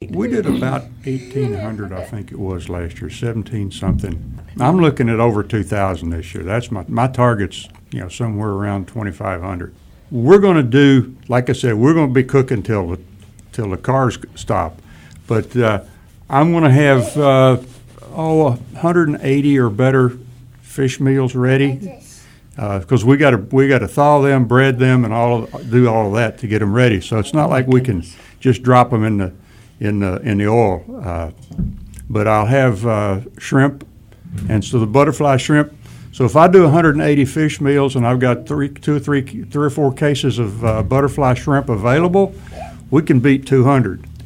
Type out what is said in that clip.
We did about 1,800, I think it was last year, 17 something. I'm looking at over 2,000 this year. That's my target's, somewhere around 2,500. We're going to do, like I said, we're going to be cooking till the cars stop. But I'm going to have 180 or better fish meals ready, because we got to thaw them, bread them, and do all of that to get them ready. So it's not like we can just drop them in the oil. But I'll have shrimp, and so the butterfly shrimp. So if I do 180 fish meals and I've got three or four cases of butterfly shrimp available, we can beat 200.